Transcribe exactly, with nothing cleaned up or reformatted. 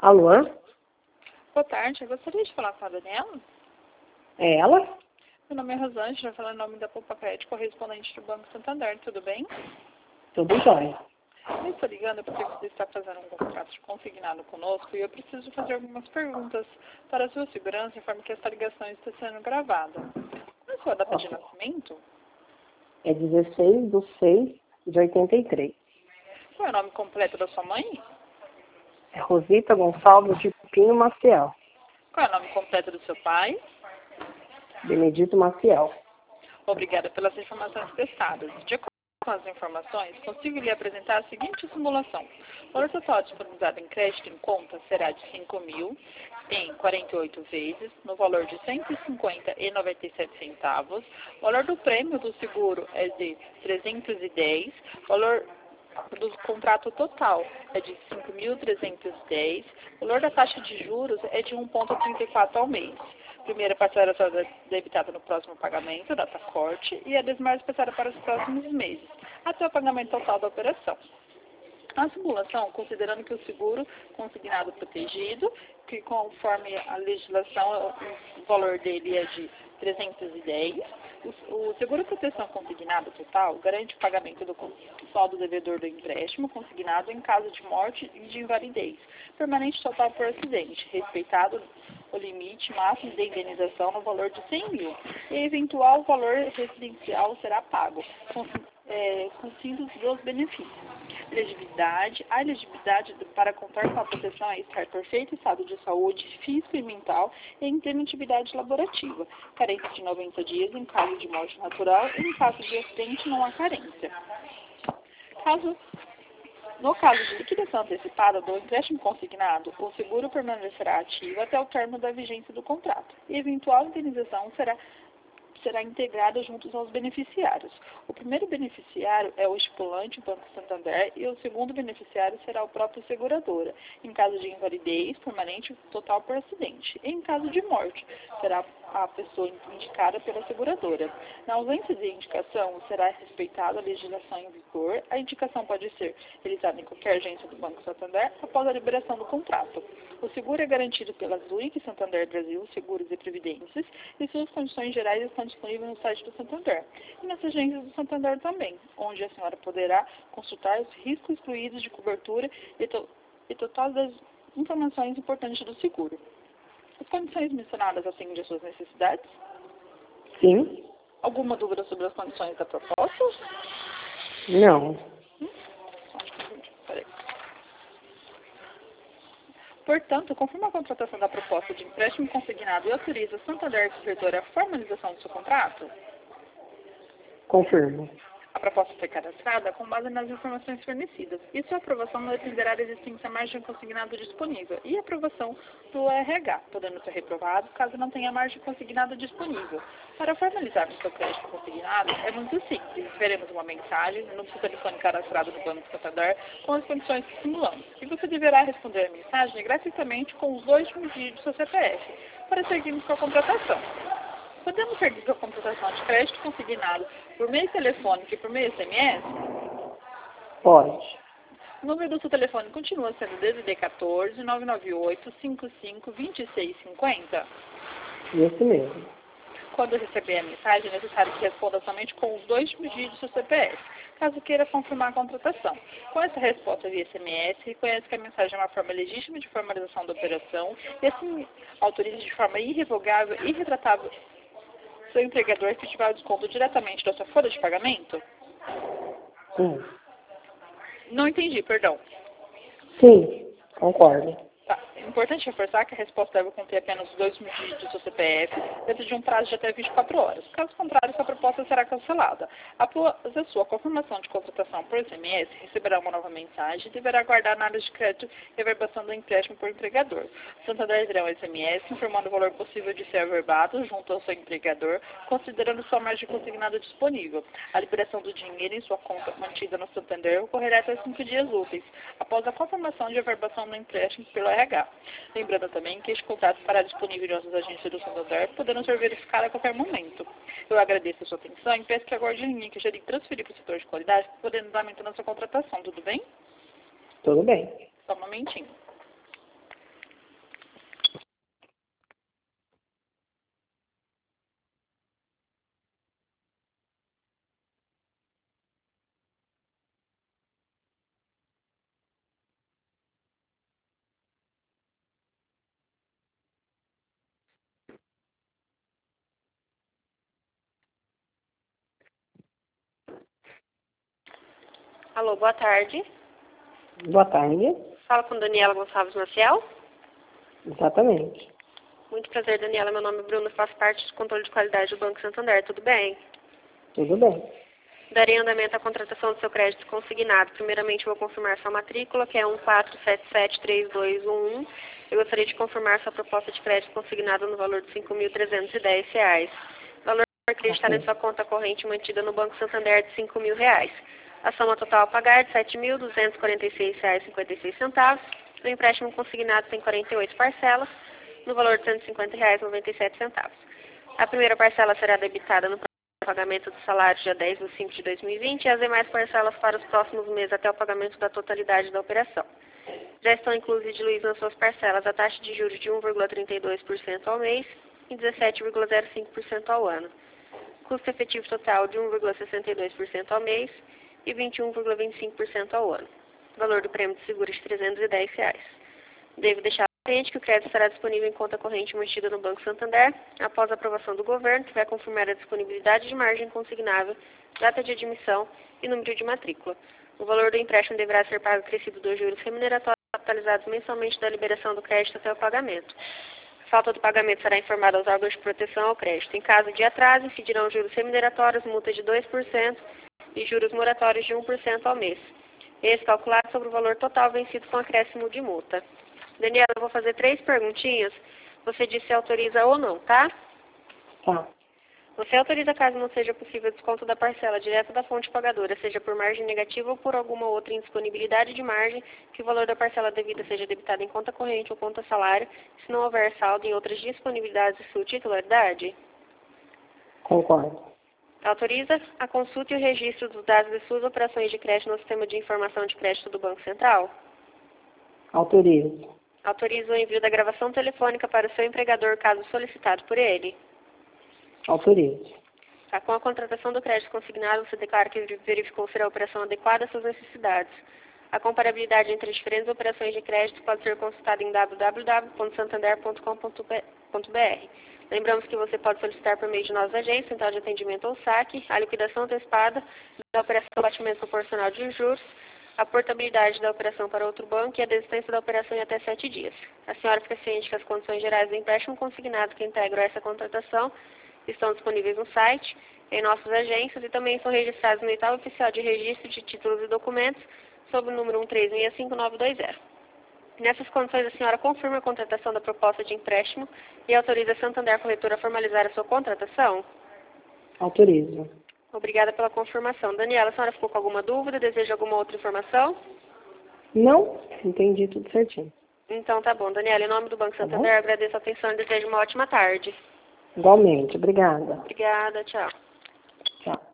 Alô? Boa tarde, eu gostaria de falar com a Daniela. É ela? Meu nome é Rosângela, falando em nome da Poupa Crédito, correspondente do Banco Santander, tudo bem? Tudo jóia. Eu estou ligando porque você está fazendo um contrato de consignado conosco e eu preciso fazer algumas perguntas para a sua segurança, informe que esta ligação está sendo gravada. Qual é a sua data de nascimento? É dezesseis de seis de oitenta e três. Qual é o nome completo da sua mãe? É Rosita Gonçalves de Pinho Maciel. Qual é o nome completo do seu pai? Benedito Maciel. Obrigada pelas informações prestadas. De acordo com as informações, consigo lhe apresentar a seguinte simulação. O valor total disponibilizado em crédito em conta será de cinco mil em quarenta e oito vezes, no valor de cento e cinquenta reais e noventa e sete centavos. O valor do prêmio do seguro é de trezentos e dez. O valor do contrato total é de cinco mil trezentos e dez. O valor da taxa de juros é de um vírgula trinta e quatro ao mês. Primeira parcela será debitada no próximo pagamento, data corte, e a demais parcela para os próximos meses, até o pagamento total da operação. A simulação, considerando que o seguro consignado protegido, que conforme a legislação, o valor dele é de trezentos e dez, o seguro proteção consignado total garante o pagamento do saldo devedor do empréstimo consignado em caso de morte e de invalidez, permanente total por acidente, respeitado o limite máximo de indenização no valor de cem mil, e eventual valor residencial será pago, com, é, com síntese dos benefícios. Elegibilidade. A elegibilidade para contar com a proteção é estar em perfeito estado de saúde física e mental e em plena atividade laborativa. Carência de noventa dias em caso de morte natural e em caso de acidente não há carência. Caso No caso de liquidação antecipada do empréstimo consignado, o seguro permanecerá ativo até o término da vigência do contrato e eventual indenização será, será integrada juntos aos beneficiários. O primeiro beneficiário é o estipulante, o Banco Santander, e o segundo beneficiário será o próprio seguradora, em caso de invalidez permanente total por acidente. E em caso de morte, será a pessoa indicada pela seguradora. Na ausência de indicação, será respeitada a legislação em vigor. A indicação pode ser realizada em qualquer agência do Banco Santander após a liberação do contrato. O seguro é garantido pela Zurich Santander Brasil Seguros e Previdências e suas condições gerais estão disponíveis no site do Santander e nas agências do Santander também, onde a senhora poderá consultar os riscos excluídos de cobertura e, to e total das informações importantes do seguro. As condições mencionadas atendem às suas necessidades? Sim. Alguma dúvida sobre as condições da proposta? Não. Hum? Peraí. Portanto, conforme a contratação da proposta de empréstimo consignado e autoriza a Santander Corretora a formalização do seu contrato, Confirmo. a proposta foi cadastrada com base nas informações fornecidas e sua aprovação não dependerá da existência margem consignado disponível e aprovação do R H, podendo ser reprovado caso não tenha margem consignado disponível. Para formalizar o seu crédito consignado é muito simples. Veremos uma mensagem no seu telefone cadastrado no Banco Santander com as condições que simulamos. E você deverá responder a mensagem gratuitamente com os dois dígitos do seu C P F para seguirmos com a contratação. Podemos seguir com a contratação de crédito consignado por meio telefônico e por meio S M S? Pode. O número do seu telefone continua sendo D D D quatorze, nove nove oito, cinco cinco, dois seis cinco zero. Esse mesmo. Quando receber a mensagem, é necessário que responda somente com os dois dígitos do seu C P F, caso queira confirmar a contratação. Com essa resposta via S M S, reconhece que a mensagem é uma forma legítima de formalização da operação e assim autoriza de forma irrevogável e irretratável seu empregador efetivar o desconto diretamente da sua folha de pagamento? Sim. Não entendi, perdão. Sim, concordo. Tá. É importante reforçar que a resposta deve conter apenas os dois dígitos do seu C P F dentro de um prazo de até vinte e quatro horas. Caso contrário, sua proposta será cancelada. Após a sua confirmação de contratação por S M S, receberá uma nova mensagem e deverá aguardar na área de crédito e averbação do empréstimo por empregador. O Santander terá um S M S informando o valor possível de ser averbado junto ao seu empregador, considerando sua margem consignada disponível. A liberação do dinheiro em sua conta mantida no Santander ocorrerá até cinco dias úteis, após a confirmação de averbação do empréstimo pelo R H. Lembrando também que este contrato estará disponível em nossas agências do Santander, podendo ser verificado a qualquer momento. Eu agradeço a sua atenção e peço que aguarde em linha que eu já irei transferir para o setor de qualidade, podendo dar aumento na sua contratação. Tudo bem? Tudo bem. Só um momentinho. Alô, boa tarde. Boa tarde. Fala com Daniela Gonçalves Maciel. Exatamente. Muito prazer, Daniela. Meu nome é Bruno, faço parte do controle de qualidade do Banco Santander. Tudo bem? Tudo bem. Darei andamento à contratação do seu crédito consignado. Primeiramente, vou confirmar sua matrícula, que é um quatro sete sete três dois um um. Eu gostaria de confirmar sua proposta de crédito consignado no valor de cinco mil trezentos e dez reais. O valor acreditado em sua conta corrente mantida no Banco Santander é de cinco mil reais. A soma total a pagar é de sete mil duzentos e quarenta e seis reais e cinquenta e seis centavos. O empréstimo consignado tem quarenta e oito parcelas, no valor de cento e cinquenta reais e noventa e sete centavos. A primeira parcela será debitada no pagamento do salário dia dez de cinco de dois mil e vinte e as demais parcelas para os próximos meses até o pagamento da totalidade da operação. Já estão inclusos diluídos nas suas parcelas a taxa de juros de um vírgula trinta e dois por cento ao mês e dezessete vírgula zero cinco por cento ao ano. Custo efetivo total de um vírgula sessenta e dois por cento ao mês e vinte e um vírgula vinte e cinco por cento ao ano. Valor do prêmio de seguro de trezentos e dez reais. Devo deixar ciente que o crédito estará disponível em conta corrente mantida no Banco Santander após a aprovação do governo, que vai confirmar a disponibilidade de margem consignável, data de admissão e número de matrícula. O valor do empréstimo deverá ser pago acrescido dos juros remuneratórios capitalizados mensalmente da liberação do crédito até o pagamento. A falta do pagamento será informada aos órgãos de proteção ao crédito. Em caso de atraso, incidirão juros remuneratórios, multa de dois por cento e juros moratórios de um por cento ao mês. Esse calculado sobre o valor total vencido com acréscimo de multa. Daniela, eu vou fazer três perguntinhas. Você diz se autoriza ou não, tá? Tá. Você autoriza caso não seja possível o desconto da parcela direto da fonte pagadora, seja por margem negativa ou por alguma outra indisponibilidade de margem, que o valor da parcela devida seja debitado em conta corrente ou conta salário, se não houver saldo em outras disponibilidades de sua titularidade? Concordo. Autoriza a consulta e o registro dos dados de suas operações de crédito no sistema de informação de crédito do Banco Central? Autorizo. Autoriza o envio da gravação telefônica para o seu empregador, caso solicitado por ele? Autorizo. Tá, com a contratação do crédito consignado, você declara que verificou ser a operação adequada às suas necessidades. A comparabilidade entre as diferentes operações de crédito pode ser consultada em w w w ponto santander ponto com ponto b r. Lembramos que você pode solicitar por meio de nossas agências, central de atendimento ou saque, a liquidação antecipada da operação de batimento proporcional de juros, a portabilidade da operação para outro banco e a desistência da operação em até sete dias. A senhora fica ciente que as condições gerais do empréstimo consignado que integram essa contratação estão disponíveis no site, em nossas agências e também são registrados no edital oficial de registro de títulos e documentos sob o número um três seis cinco nove dois zero. Nessas condições, a senhora confirma a contratação da proposta de empréstimo e autoriza a Santander Corretora a formalizar a sua contratação? Autorizo. Obrigada pela confirmação. Daniela, a senhora ficou com alguma dúvida? Deseja alguma outra informação? Não, entendi tudo certinho. Então tá bom. Daniela, em nome do Banco Tá Santander, bom? agradeço a atenção e desejo uma ótima tarde. Igualmente. Obrigada. Obrigada, tchau. Tchau.